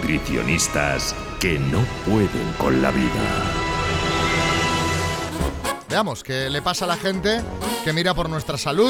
nutricionistas que no pueden con la vida. Veamos qué le pasa a la gente que mira por nuestra salud.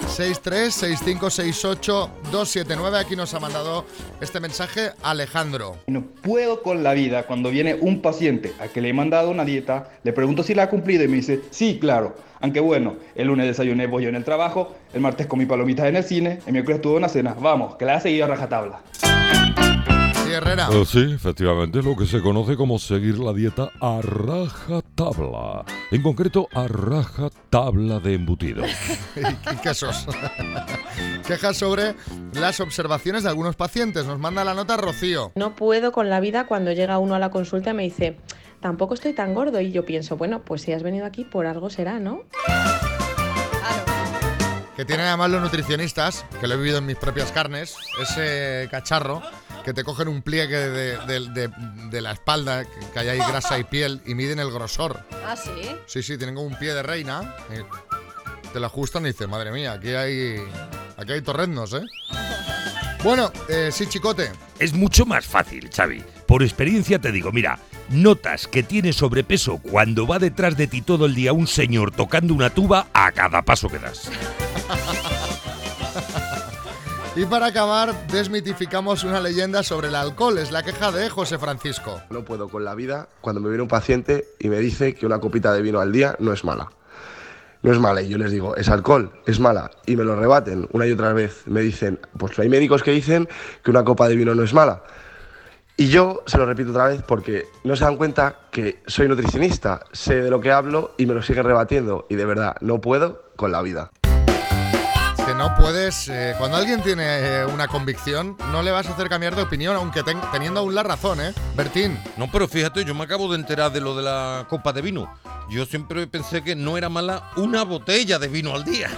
636568279. Aquí nos ha mandado este mensaje Alejandro. No puedo con la vida cuando viene un paciente a que le he mandado una dieta, le pregunto si la ha cumplido y me dice, sí, claro. Aunque bueno, el lunes desayuné pollo en el trabajo, el martes comí palomitas en el cine, el miércoles tuve una cena. Vamos, que la he seguido a rajatabla. Sí, Herrera. Sí, efectivamente, lo que se conoce como seguir la dieta a rajatabla. En concreto, a rajatabla de embutido. y quesos. Quejas sobre las observaciones de algunos pacientes. Nos manda la nota Rocío. No puedo con la vida cuando llega uno a la consulta y me dice, tampoco estoy tan gordo. Y yo pienso, bueno, pues si has venido aquí por algo será, ¿no? Que tienen además los nutricionistas, que lo he vivido en mis propias carnes, ese cacharro que te cogen un pliegue de la espalda, que hay ahí grasa y piel, y miden el grosor. ¿Ah, sí? Sí, tienen como un pie de reina, te lo ajustan y dices, madre mía, aquí hay torrendos, ¿eh? Bueno, sí, Chicote. Es mucho más fácil, Xavi. Por experiencia te digo, mira, notas que tienes sobrepeso cuando va detrás de ti todo el día un señor tocando una tuba a cada paso que das. Y para acabar, desmitificamos una leyenda sobre el alcohol. Es la queja de José Francisco. No puedo con la vida cuando me viene un paciente y me dice que una copita de vino al día no es mala. No es mala, y yo les digo, es alcohol, es mala, y me lo rebaten una y otra vez. Me dicen, pues hay médicos que dicen que una copa de vino no es mala. Y yo se lo repito otra vez porque no se dan cuenta que soy nutricionista, sé de lo que hablo y me lo siguen rebatiendo. Y de verdad, no puedo con la vida. Que no puedes, cuando alguien tiene una convicción, no le vas a hacer cambiar de opinión, aunque teniendo aún la razón, ¿eh? Bertín. No, pero fíjate, yo me acabo de enterar de lo de la copa de vino. Yo siempre pensé que no era mala una botella de vino al día.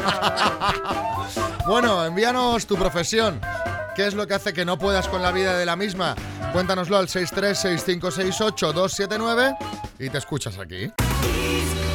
Bueno, envíanos tu profesión. ¿Qué es lo que hace que no puedas con la vida de la misma? Cuéntanoslo al 636568279 y te escuchas aquí.